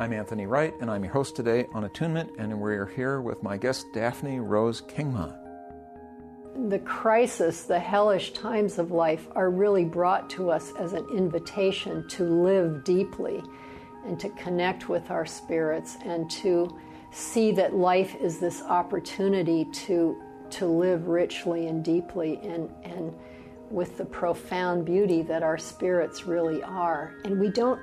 I'm Anthony Wright, and I'm your host today on Attunement, and we're here with my guest, Daphne Rose Kingma. The crisis, the hellish times of life are really brought to us as an invitation to live deeply and to connect with our spirits and to see that life is this opportunity to live richly and deeply and with the profound beauty that our spirits really are. And we don't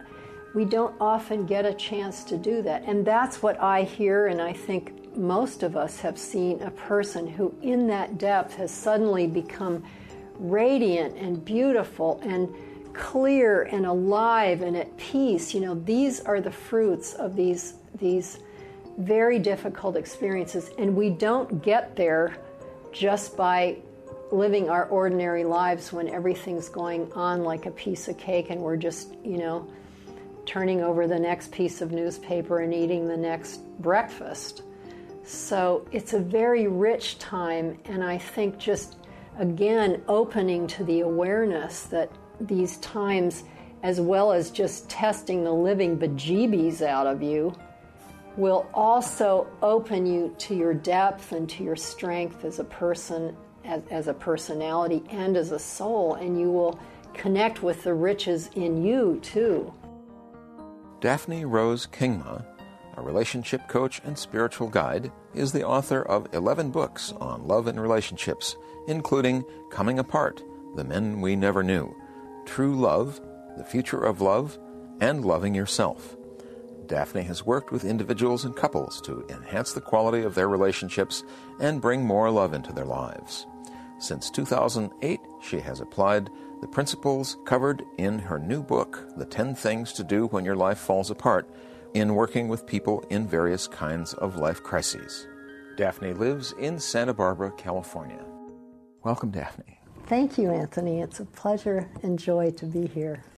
often get a chance to do that. And that's what I hear, and I think most of us have seen a person who in that depth has suddenly become radiant and beautiful and clear and alive and at peace. You know, these are the fruits of these very difficult experiences. And we don't get there just by living our ordinary lives when everything's going on like a piece of cake and we're just, turning over the next piece of newspaper and eating the next breakfast. So it's a very rich time, and I think just, again, opening to the awareness that these times, as well as just testing the living bejeebies out of you, will also open you to your depth and to your strength as a person, as a personality, and as a soul, and you will connect with the riches in you, too. Daphne Rose Kingma, a relationship coach and spiritual guide, is the author of 11 books on love and relationships, including Coming Apart, The Men We Never Knew, True Love, The Future of Love, and Loving Yourself. Daphne has worked with individuals and couples to enhance the quality of their relationships and bring more love into their lives. Since 2008, she has applied the principles covered in her new book, The 10 Things to Do When Your Life Falls Apart, in working with people in various kinds of life crises. Daphne lives in Santa Barbara, California. Welcome, Daphne. Thank you, Anthony. It's a pleasure and joy to be here.